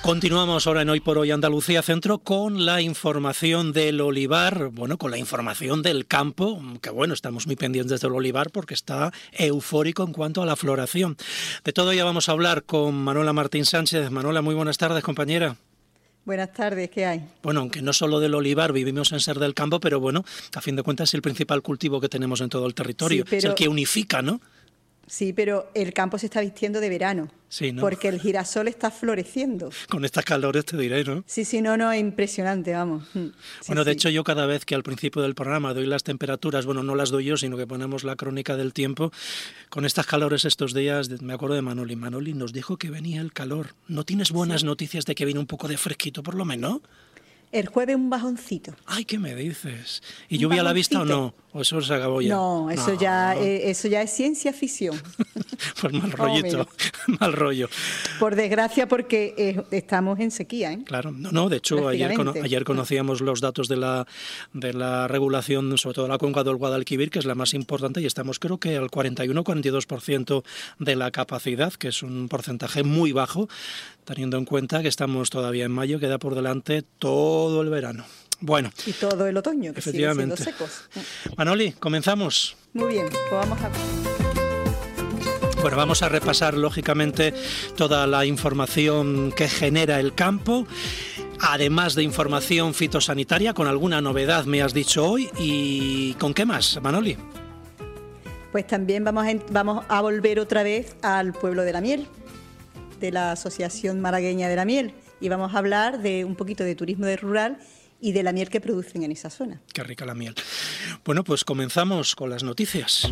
Continuamos ahora en Hoy por Hoy Andalucía Centro con la información del olivar, con la información del campo, que estamos muy pendientes del olivar porque está eufórico en cuanto a la floración. De todo ya vamos a hablar con Manuela Martín Sánchez. Manuela, muy buenas tardes, compañera. Buenas tardes, ¿qué hay? Aunque no solo del olivar vivimos en Ser del Campo, pero a fin de cuentas es el principal cultivo que tenemos en todo el territorio, sí, es el que unifica, ¿no? Sí, pero el campo se está vistiendo de verano, sí, ¿no? Porque el girasol está floreciendo. Con estas calores te diré, ¿no? Sí, es impresionante, vamos. Sí, de hecho yo cada vez que al principio del programa doy las temperaturas, no las doy yo, sino que ponemos la crónica del tiempo, con estas calores estos días, me acuerdo de Manoli. Manoli nos dijo que venía el calor. ¿No tienes buenas noticias de que viene un poco de fresquito por lo menos? El jueves un bajoncito. Ay, ¿qué me dices? ¿Y lluvia a la vista o no? ¿O eso se acabó ya? No, eso ya es ciencia ficción. Pues mal rollito, mal rollo. Por desgracia, porque estamos en sequía, ¿eh? Claro, de hecho ayer conocíamos los datos de la regulación, sobre todo la cuenca del Guadalquivir, que es la más importante, y estamos creo que al 41-42% de la capacidad, que es un porcentaje muy bajo, teniendo en cuenta que estamos todavía en mayo, queda por delante todo el verano. Y todo el otoño, que efectivamente. Siguen siendo secos. Manoli, comenzamos. Muy bien, pues vamos a... Vamos a repasar, lógicamente, toda la información que genera el campo, además de información fitosanitaria, con alguna novedad, me has dicho hoy. ¿Y con qué más, Manoli? Pues también vamos a volver otra vez al pueblo de la miel, de la Asociación Malagueña de la Miel, y vamos a hablar de un poquito de turismo rural y de la miel que producen en esa zona. Qué rica la miel. Pues comenzamos con las noticias.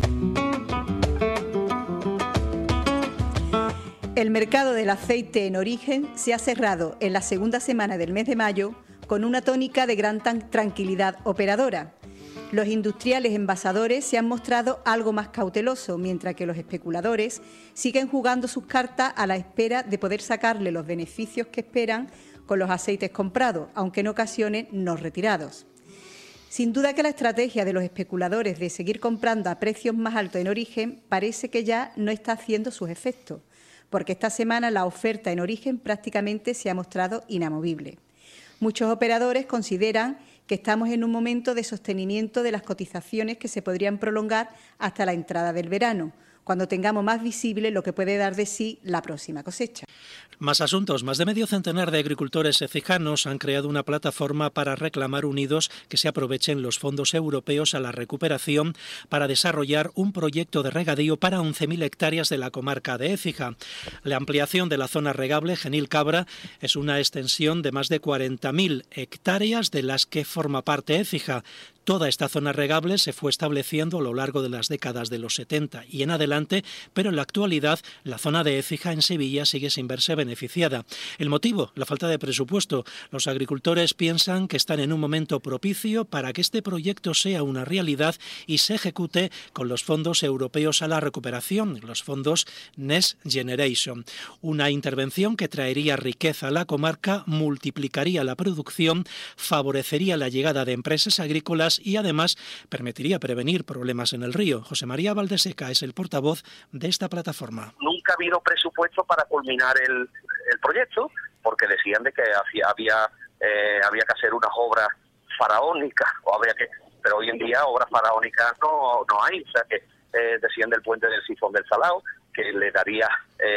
El mercado del aceite en origen se ha cerrado en la segunda semana del mes de mayo con una tónica de gran tranquilidad operadora. Los industriales envasadores se han mostrado algo más cautelosos, mientras que los especuladores siguen jugando sus cartas a la espera de poder sacarle los beneficios que esperan con los aceites comprados, aunque en ocasiones no retirados. Sin duda que la estrategia de los especuladores de seguir comprando a precios más altos en origen parece que ya no está haciendo sus efectos, porque esta semana la oferta en origen prácticamente se ha mostrado inamovible. Muchos operadores consideran que estamos en un momento de sostenimiento de las cotizaciones que se podrían prolongar hasta la entrada del verano, cuando tengamos más visible lo que puede dar de sí la próxima cosecha. Más asuntos. Más de medio centenar de agricultores efijanos han creado una plataforma para reclamar unidos que se aprovechen los fondos europeos a la recuperación para desarrollar un proyecto de regadío para 11.000 hectáreas de la comarca de Écija. La ampliación de la zona regable Genil Cabra es una extensión de más de 40.000 hectáreas de las que forma parte Écija. Toda esta zona regable se fue estableciendo a lo largo de las décadas de los 70 y en adelante, pero en la actualidad la zona de Écija en Sevilla sigue sin verse beneficiada. El motivo, la falta de presupuesto. Los agricultores piensan que están en un momento propicio para que este proyecto sea una realidad y se ejecute con los fondos europeos a la recuperación, los fondos Next Generation. Una intervención que traería riqueza a la comarca, multiplicaría la producción, favorecería la llegada de empresas agrícolas y además permitiría prevenir problemas en el río. José María Valdeseca es el portavoz de esta plataforma. Nunca ha habido presupuesto para culminar el proyecto, porque decían de que había que hacer unas obras faraónicas, pero hoy en día obras faraónicas no hay, o sea que decían del puente del Sifón del Salao, que le daría,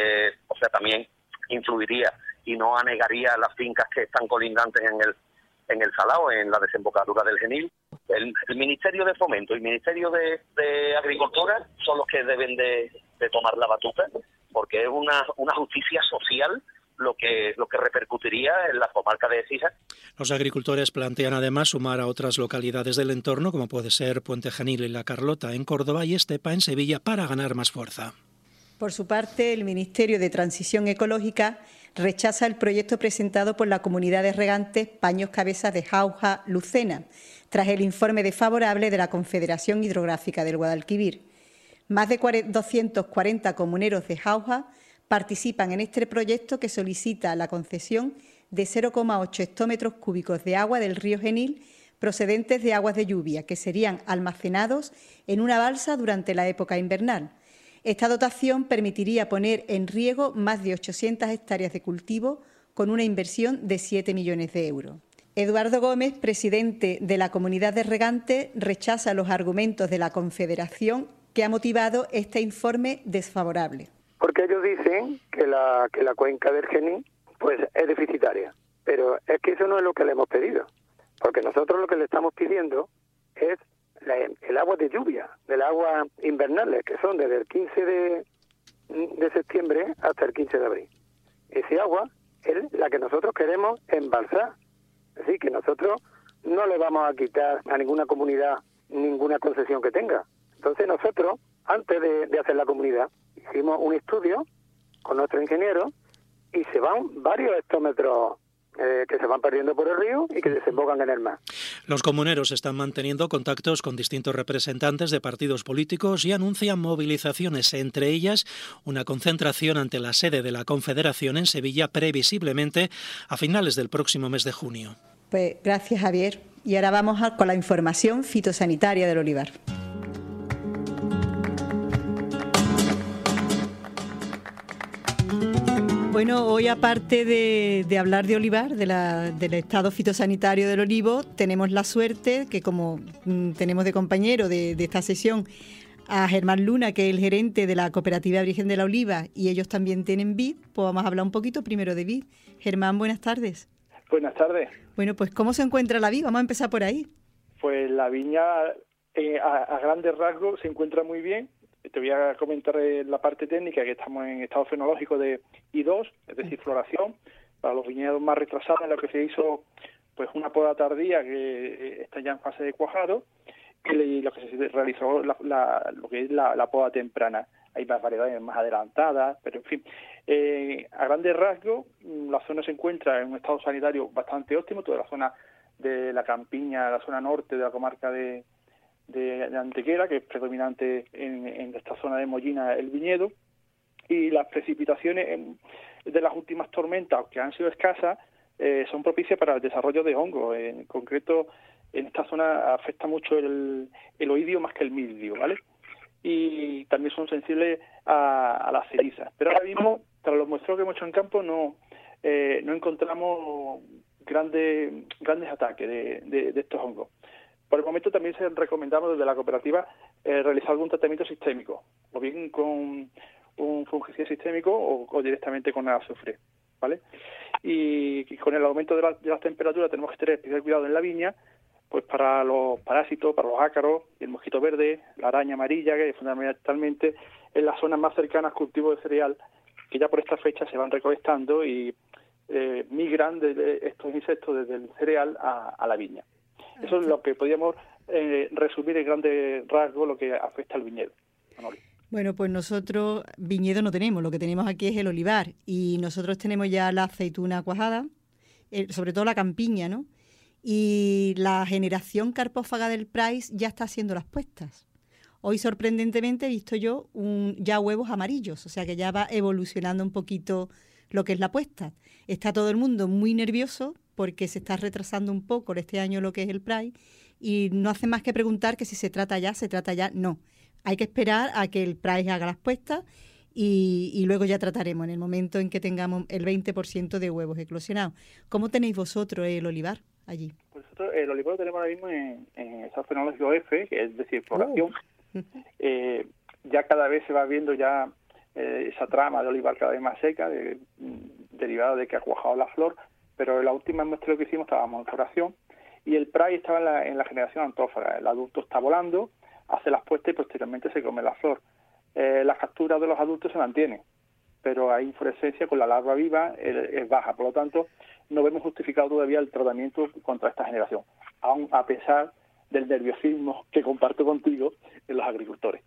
también influiría y no anegaría las fincas que están colindantes en el Salao, en la desembocadura del Genil. El Ministerio de Fomento y el Ministerio de Agricultura son los que deben de tomar la batuta, porque es una justicia social lo que repercutiría en la comarca de Écija. Los agricultores plantean además sumar a otras localidades del entorno, como puede ser Puente Genil y La Carlota en Córdoba y Estepa en Sevilla, para ganar más fuerza. Por su parte, el Ministerio de Transición Ecológica rechaza el proyecto presentado por la Comunidad de Regantes Paños Cabezas de Jauja Lucena, tras el informe desfavorable de la Confederación Hidrográfica del Guadalquivir. Más de 240 comuneros de Jauja participan en este proyecto que solicita la concesión de 0,8 hectómetros cúbicos de agua del río Genil procedentes de aguas de lluvia, que serían almacenados en una balsa durante la época invernal. Esta dotación permitiría poner en riego más de 800 hectáreas de cultivo con una inversión de 7 millones de euros. Eduardo Gómez, presidente de la Comunidad de Regantes, rechaza los argumentos de la Confederación que ha motivado este informe desfavorable. Porque ellos dicen que la cuenca del Genil pues es deficitaria, pero es que eso no es lo que le hemos pedido, porque nosotros lo que le estamos pidiendo es el agua de lluvia, del agua invernales, que son desde el 15 de septiembre hasta el 15 de abril. Ese agua es la que nosotros queremos embalsar. Es decir, que nosotros no le vamos a quitar a ninguna comunidad ninguna concesión que tenga. Entonces nosotros, antes de hacer la comunidad, hicimos un estudio con nuestros ingenieros y se van varios hectómetros que se van perdiendo por el río y que desembocan en el mar. Los comuneros están manteniendo contactos con distintos representantes de partidos políticos y anuncian movilizaciones, entre ellas una concentración ante la sede de la Confederación en Sevilla, previsiblemente a finales del próximo mes de junio. Pues gracias, Javier. Y ahora vamos con la información fitosanitaria del olivar. Bueno, hoy aparte de hablar de olivar, del estado fitosanitario del olivo, tenemos la suerte que como tenemos de compañero de esta sesión a Germán Luna, que es el gerente de la Cooperativa Virgen de la Oliva, y ellos también tienen vid, pues vamos a hablar un poquito primero de vid. Germán, buenas tardes. Buenas tardes. Bueno, pues ¿cómo se encuentra la vid? Vamos a empezar por ahí. Pues la viña a grandes rasgos se encuentra muy bien. Te voy a comentar la parte técnica, que estamos en estado fenológico de I2, es decir, floración. Para los viñedos más retrasados, en lo que se hizo pues una poda tardía, que está ya en fase de cuajado, y lo que se realizó lo que es la poda temprana. Hay más variedades más adelantadas, pero en fin. A grandes rasgos, la zona se encuentra en un estado sanitario bastante óptimo, toda la zona de la campiña, la zona norte de la comarca de Antequera, que es predominante en esta zona de Mollina el viñedo, y las precipitaciones de las últimas tormentas, que han sido escasas, son propicias para el desarrollo de hongos. En concreto, en esta zona afecta mucho el oidio más que el mildio, ¿vale? Y también son sensibles a las cenizas. Pero ahora mismo, tras los muestreos que hemos hecho en campo, no encontramos grandes ataques de estos hongos. Por el momento también se recomendamos desde la cooperativa realizar algún tratamiento sistémico, o bien con un fungicida sistémico o directamente con azufre, ¿vale? Y con el aumento de las temperaturas tenemos que tener especial cuidado en la viña, pues para los parásitos, para los ácaros, el mosquito verde, la araña amarilla, que fundamentalmente en las zonas más cercanas a cultivos de cereal, que ya por esta fecha se van recolectando y migran de estos insectos desde el cereal a la viña. Eso es lo que podríamos resumir en grandes rasgos lo que afecta al viñedo. Bueno, pues nosotros viñedo no tenemos, lo que tenemos aquí es el olivar y nosotros tenemos ya la aceituna cuajada, sobre todo la campiña, ¿no? Y la generación carpófaga del Price ya está haciendo las puestas. Hoy, sorprendentemente, he visto yo ya huevos amarillos, o sea que ya va evolucionando un poquito lo que es la puesta. Está todo el mundo muy nervioso porque se está retrasando un poco este año lo que es el Price y no hace más que preguntar que si se trata ya, no. Hay que esperar a que el Price haga las puestas y luego ya trataremos en el momento en que tengamos el 20% de huevos eclosionados. ¿Cómo tenéis vosotros el olivar allí? Pues nosotros el olivar lo tenemos ahora mismo en estado fenológico F, que es decir, floración. Ya cada vez se va viendo ya esa trama de olivar cada vez más seca, derivada de que ha cuajado la flor, pero en la última muestra que hicimos estábamos en floración y el Price estaba en la generación antófaga. El adulto está volando, hace las puestas y posteriormente se come la flor. Las capturas de los adultos se mantienen, pero hay inflorescencia con la larva viva, es baja. Por lo tanto, no vemos justificado todavía el tratamiento contra esta generación, aun a pesar del nerviosismo que comparto contigo en los agricultores.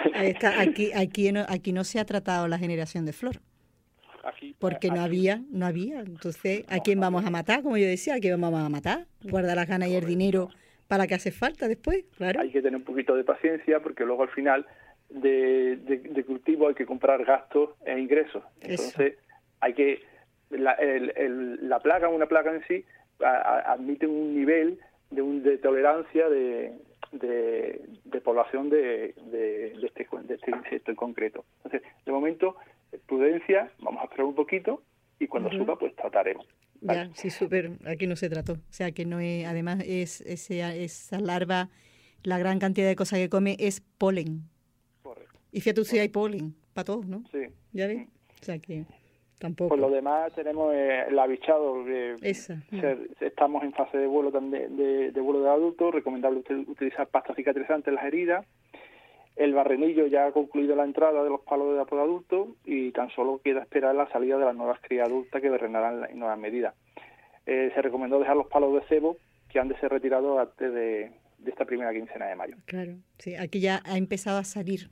Aquí no se ha tratado la generación de flor. Porque no había. Entonces, ¿a quién vamos a matar? Como yo decía, ¿a quién vamos a matar? Guardar las ganas y el dinero para que hace falta después, claro. Hay que tener un poquito de paciencia porque luego al final de cultivo hay que comprar gastos e ingresos. Entonces, hay que... La plaga, una plaga en sí, admite un nivel de tolerancia de población de este insecto en concreto. Entonces, de momento, prudencia, vamos a esperar un poquito y cuando suba pues trataremos. ¿Vale? Ya, sí, súper. Aquí no se trató. O sea, que no es, además esa larva, la gran cantidad de cosas que come es polen. Correcto. Y fíjate si hay polen para todos, ¿no? Sí. ¿Ya ves? O sea que tampoco. Por lo demás tenemos el abichado. Estamos en fase de vuelo también, de vuelo de adultos. Recomendable utilizar pasta cicatrizante en las heridas. El barrenillo ya ha concluido la entrada de los palos de apodo adulto y tan solo queda esperar la salida de las nuevas crías adultas que barrenarán en nuevas medidas. Se recomendó dejar los palos de cebo que han de ser retirados antes de esta primera quincena de mayo. Claro, sí, aquí ya ha empezado a salir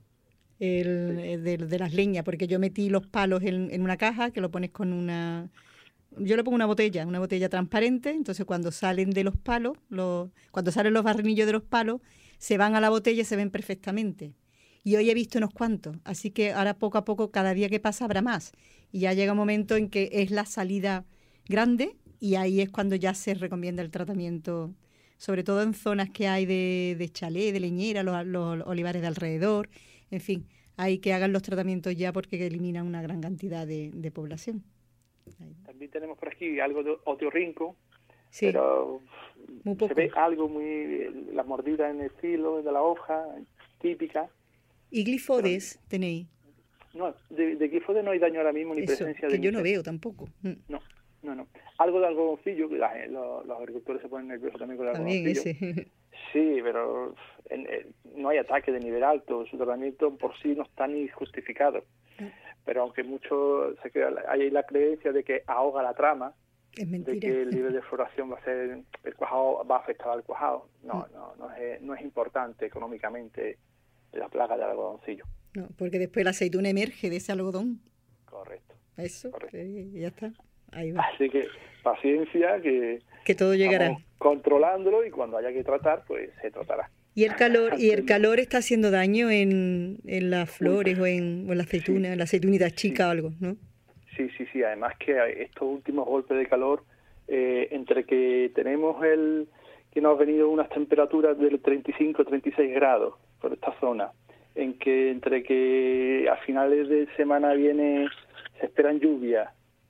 de las leñas, porque yo metí los palos en una caja que lo pones con una... Yo le pongo una botella transparente, entonces cuando salen de los palos, cuando salen los barrenillos de los palos, se van a la botella y se ven perfectamente. Y hoy he visto unos cuantos, así que ahora poco a poco, cada día que pasa habrá más. Y ya llega un momento en que es la salida grande y ahí es cuando ya se recomienda el tratamiento, sobre todo en zonas que hay de chalet, de leñera, los olivares de alrededor, en fin, hay que hagan los tratamientos ya porque eliminan una gran cantidad de población. También tenemos por aquí algo de otiorrinco, sí, pero muy poco. Se ve algo la mordida en el filo de la hoja, típica. ¿Y glifodes tenéis? No, de glifodes no hay daño ahora mismo, ni Eso, presencia que de... yo no veo tampoco. No. Algo de algodoncillo, que los agricultores se ponen nerviosos también con el algodoncillo. También ese. Sí, pero no hay ataque de nivel alto, su tratamiento por sí no está ni justificado. Pero aunque mucho hay la creencia de que ahoga la trama, es mentira, de que el nivel de floración el cuajado va a afectar al cuajado. No es importante económicamente la plaga del algodoncillo. No, porque después la aceituna emerge de ese algodón. Correcto. Eso, correcto. Ya está. Ahí va. Así que paciencia, que todo llegará. Estamos controlándolo y cuando haya que tratar, pues se tratará. ¿Y el calor está haciendo daño en las flores o en la aceituna, sí, en la aceitunita chica o algo, ¿no? Sí. Además que estos últimos golpes de calor, entre que tenemos que nos han venido unas temperaturas del 35-36 grados por esta zona, entre que a finales de semana se esperan lluvias,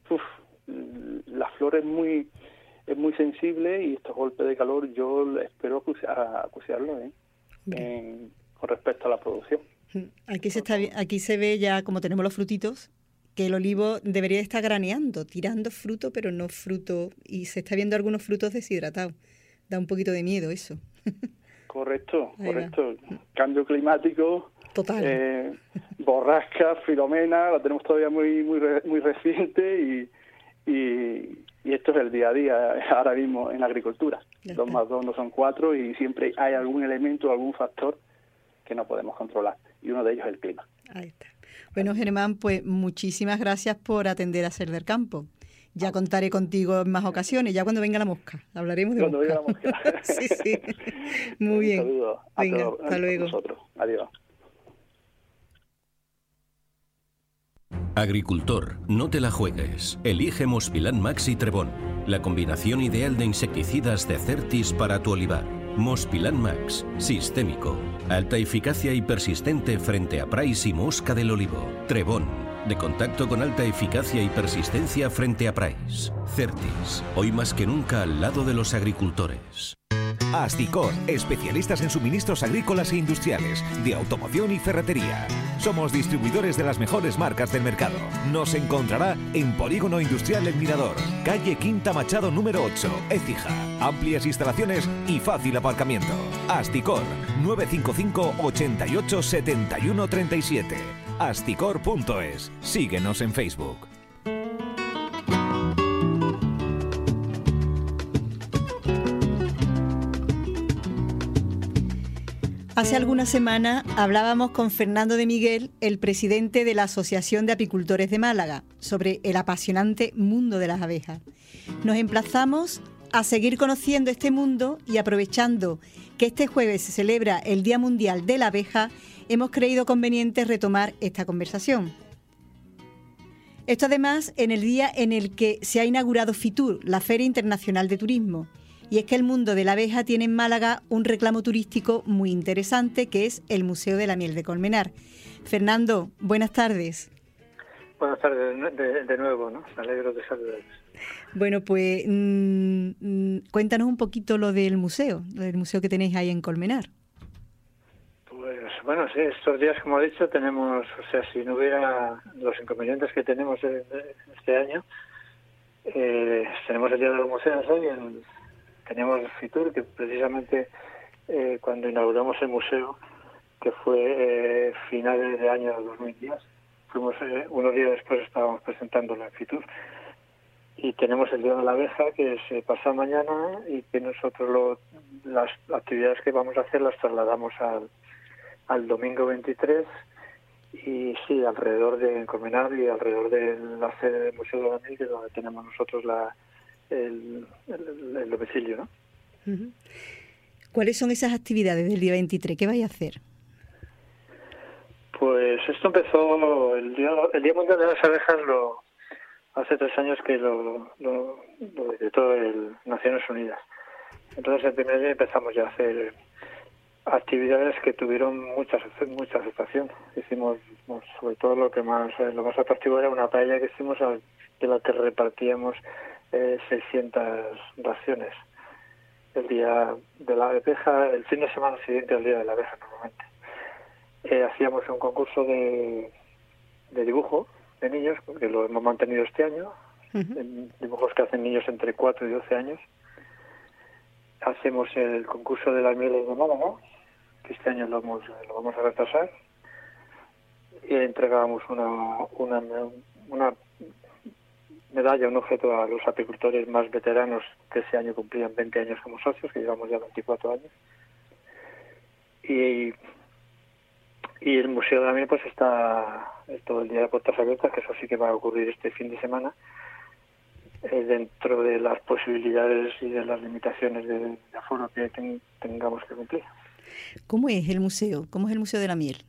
la flor es muy sensible y estos golpes de calor yo espero acuciarlo con respecto a la producción. Aquí se ve ya, como tenemos los frutitos, que el olivo debería estar graneando, tirando fruto, pero no fruto, y se está viendo algunos frutos deshidratados. Da un poquito de miedo eso. Correcto. Cambio climático. Total. Borrasca, Filomena, la tenemos todavía muy reciente y esto es el día a día ahora mismo en la agricultura. 2 más 2 no son 4 y siempre hay algún elemento, algún factor que no podemos controlar y uno de ellos es el clima. Ahí está. Bueno, Germán, pues muchísimas gracias por atender a Ser del Campo. Ya contaré contigo en más ocasiones, ya cuando venga la mosca. Hablaremos de cuando mosca. Venga la mosca. Sí. Muy bien. Un saludo a venga, todos, hasta luego. Nosotros. Adiós. Agricultor, no te la juegues. Elige Mospilán Max y Trebón, la combinación ideal de insecticidas de Certis para tu olivar. Mospilán Max, sistémico, alta eficacia y persistente frente a praes y mosca del olivo. Trebón, de contacto con alta eficacia y persistencia frente a praes. Certis, hoy más que nunca al lado de los agricultores. Asticor, especialistas en suministros agrícolas e industriales, de automoción y ferretería. Somos distribuidores de las mejores marcas del mercado. Nos encontrará en Polígono Industrial El Mirador, calle Quinta Machado número 8, Écija. Amplias instalaciones y fácil aparcamiento. Asticor, 955 88 71 37. Asticor.es. Síguenos en Facebook. Hace algunas semanas hablábamos con Fernando de Miguel, el presidente de la Asociación de Apicultores de Málaga, sobre el apasionante mundo de las abejas. Nos emplazamos a seguir conociendo este mundo y aprovechando que este jueves se celebra el Día Mundial de la Abeja, hemos creído conveniente retomar esta conversación. Esto además en el día en el que se ha inaugurado FITUR, la Feria Internacional de Turismo. Y es que el mundo de la abeja tiene en Málaga un reclamo turístico muy interesante, que es el Museo de la Miel de Colmenar. Fernando, buenas tardes. Buenas tardes de nuevo, ¿no? Me alegro de saludarles. Bueno, pues cuéntanos un poquito lo del museo que tenéis ahí en Colmenar. Pues bueno, sí, estos días, como he dicho, tenemos, o sea, si no hubiera los inconvenientes que tenemos este año, tenemos el Día de los Museos hoy, tenemos el Fitur, que precisamente cuando inauguramos el museo, que fue finales de año 2010, fuimos unos días después estábamos presentándolo en Fitur, y tenemos el Día de la Abeja, que se pasa mañana, y que nosotros las actividades que vamos a hacer las trasladamos al domingo 23, y sí, alrededor de Colmenar y alrededor de la sede del Museo de la Miel, que es donde tenemos nosotros el domicilio, ¿no? Uh-huh. ¿Cuáles son esas actividades del día 23? ¿Qué vais a hacer? Pues esto empezó el Día Mundial de las Abejas, hace 3 años que lo decretó Naciones Unidas. Entonces el primer día empezamos ya a hacer actividades que tuvieron mucha aceptación. Hicimos, sobre todo lo más atractivo era una paella que hicimos, de la que repartíamos 600 raciones el día de la abeja, el fin de semana siguiente al Día de la Abeja normalmente. Hacíamos un concurso de dibujo de niños, que lo hemos mantenido este año, dibujos que hacen niños entre 4 y 12 años. Hacemos el concurso de las mieles de Málaga, que este año lo vamos a retrasar, y entregábamos una medalla, un objeto a los apicultores más veteranos que ese año cumplían 20 años como socios, que llevamos ya 24 años. Y el Museo de la Miel pues está todo el día de puertas abiertas, que eso sí que va a ocurrir este fin de semana, dentro de las posibilidades y de las limitaciones de aforo que tengamos que cumplir. ¿Cómo es el museo? ¿Cómo es el Museo de la Miel?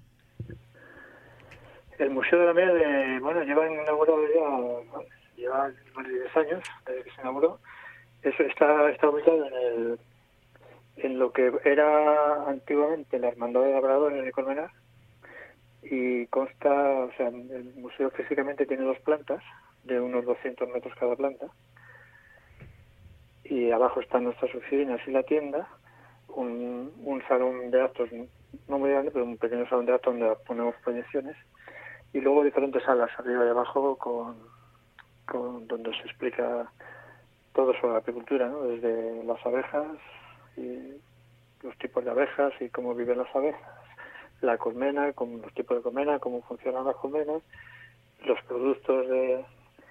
El Museo de la Miel, lleva inaugurado lleva más de 10 años desde que se inauguró. Eso está ubicado en lo que era antiguamente la Hermandad de Labradores de Colmenar, y consta, o sea, el museo físicamente tiene 2 plantas de unos 200 metros cada planta, y abajo están nuestras oficinas y la tienda, un salón de actos no muy grande, pero un pequeño salón de actos donde ponemos proyecciones, y luego diferentes salas arriba y abajo con donde se explica todo sobre la apicultura, ¿no? Desde las abejas y los tipos de abejas y cómo viven las abejas, la colmena, los tipos de colmena, cómo funcionan las colmenas, los productos de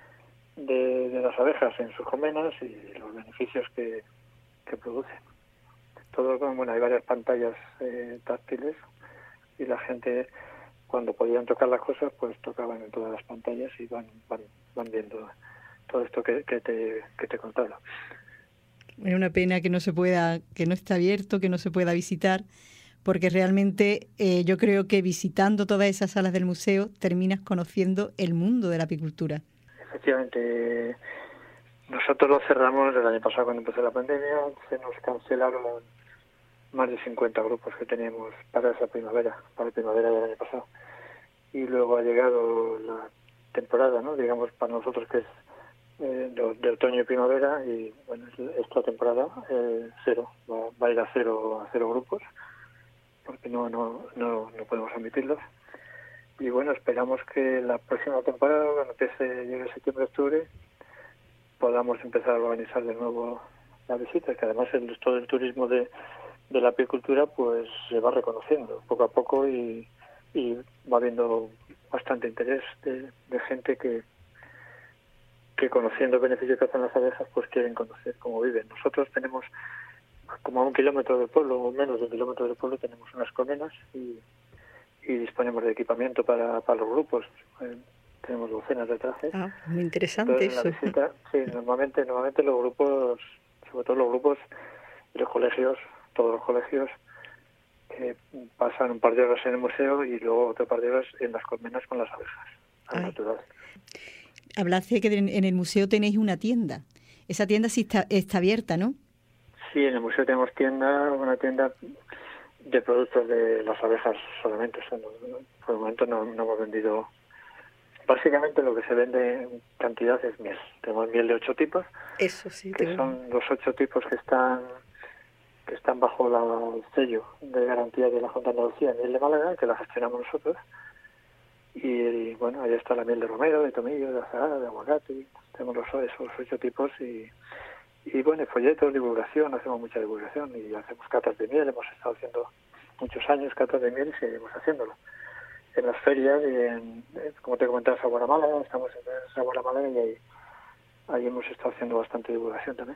las abejas en sus colmenas y los beneficios que producen. Todo, hay varias pantallas táctiles, y la gente, cuando podían tocar las cosas, pues tocaban en todas las pantallas y van viendo todo esto que te contaba. Es una pena que no esté abierto, que no se pueda visitar, porque realmente yo creo que visitando todas esas salas del museo terminas conociendo el mundo de la apicultura. Efectivamente, nosotros lo cerramos el año pasado cuando empezó la pandemia. Se nos cancelaron más de 50 grupos que teníamos para la primavera del año pasado, y luego ha llegado la temporada, ¿no? Digamos, para nosotros que es de otoño y primavera, y bueno, esta temporada cero, va a ir a cero grupos, porque no podemos admitirlos. Y bueno, esperamos que la próxima temporada, cuando llegue septiembre-octubre, podamos empezar a organizar de nuevo las visitas, que además todo el turismo de la apicultura pues se va reconociendo poco a poco, y va habiendo bastante interés de gente que conociendo el beneficio que hacen las abejas pues quieren conocer cómo viven. Nosotros tenemos como a 1 kilómetro del pueblo, o menos de 1 kilómetro del pueblo, tenemos unas colmenas y disponemos de equipamiento para los grupos. Tenemos docenas de trajes. Muy interesante. Entonces, eso. En la visita, sí, normalmente los grupos, sobre todo los grupos de los colegios, todos los colegios, pasan un par de horas en el museo y luego otro par de horas en las colmenas con las abejas, al natural. Hablaste que en el museo tenéis una tienda. Esa tienda sí está abierta, ¿no? Sí, en el museo tenemos una tienda de productos de las abejas solamente. O sea, por el momento no hemos vendido Básicamente lo que se vende en cantidad es miel. Tenemos miel de 8 tipos, Eso sí, que son los 8 tipos que están bajo el sello de garantía de la Junta de Andalucía, miel de Málaga, que la gestionamos nosotros. Y bueno, ahí está la miel de romero, de tomillo, de azahar, de aguacate. Tenemos esos 8 tipos y bueno, folletos, divulgación, hacemos mucha divulgación y hacemos catas de miel. Hemos estado haciendo muchos años catas de miel y seguimos haciéndolo. En las ferias, como te comentaba, Sabor a Málaga, estamos en Sabor a Málaga y ahí hemos estado haciendo bastante divulgación también.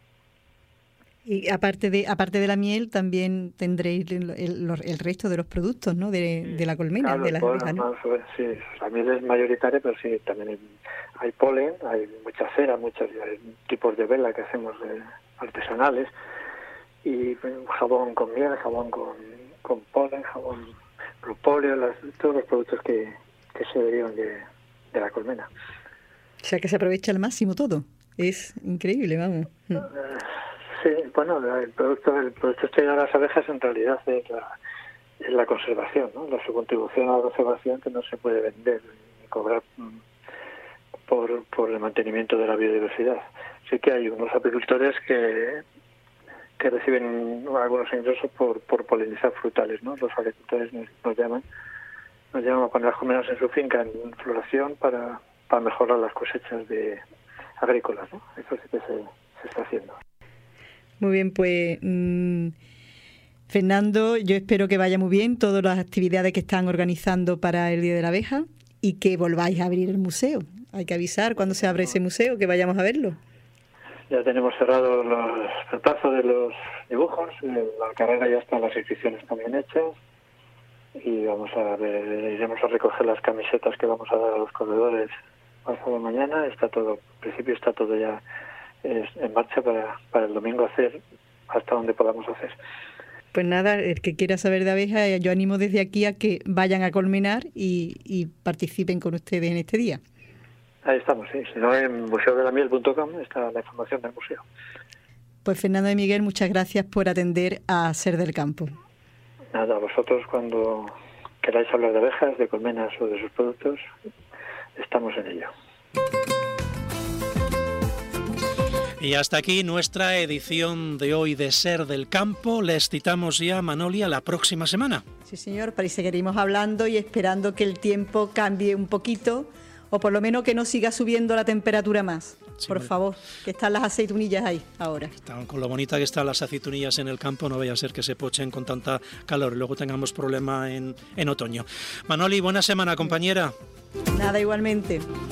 Y aparte de la miel, también tendréis el resto de los productos, ¿no? De la colmena, claro, de las abejas, ¿no? Sí, la miel es mayoritaria, pero sí, también hay polen, hay mucha cera, muchos tipos de vela que hacemos artesanales, y jabón con miel, jabón con polen, jabón propóleo, todos los productos que se derivan de la colmena. O sea, que se aprovecha al máximo todo. Es increíble, vamos. Sí, bueno, el producto extraído de las abejas en realidad es la conservación, ¿no? Su contribución a la conservación, que no se puede vender ni cobrar por el mantenimiento de la biodiversidad. Sí que hay unos apicultores que reciben algunos ingresos por polinizar frutales, ¿no? Los agricultores nos llaman a poner las colmenas en su finca en floración para mejorar las cosechas agrícolas, ¿no? Eso sí que se está haciendo. Muy bien, pues Fernando, yo espero que vaya muy bien todas las actividades que están organizando para el Día de la Abeja y que volváis a abrir el museo. Hay que avisar cuando se abre ese museo, que vayamos a verlo. Ya tenemos cerrado el plazo de los dibujos, la carrera ya están las inscripciones también hechas y iremos a recoger las camisetas que vamos a dar a los corredores pasado mañana. Está todo, en principio está todo ya en marcha para el domingo hacer hasta donde podamos hacer. Pues nada, el que quiera saber de abejas, yo animo desde aquí a que vayan a colmenar y participen con ustedes en este día. Ahí estamos, sí. Si no, en museodelamiel.com está la información del museo. Pues Fernando de Miguel, muchas gracias por atender a Ser del Campo. Nada, vosotros cuando queráis hablar de abejas, de colmenas o de sus productos, estamos en ello. Y hasta aquí nuestra edición de hoy de Ser del Campo. Les citamos ya, Manoli, a la próxima semana. Sí, señor, para y seguiremos hablando y esperando que el tiempo cambie un poquito, o por lo menos que no siga subiendo la temperatura más. Sí, por favor, que están las aceitunillas ahí ahora. Con lo bonita que están las aceitunillas en el campo, no vaya a ser que se pochen con tanta calor y luego tengamos problema en otoño. Manoli, buena semana, compañera. Nada, igualmente.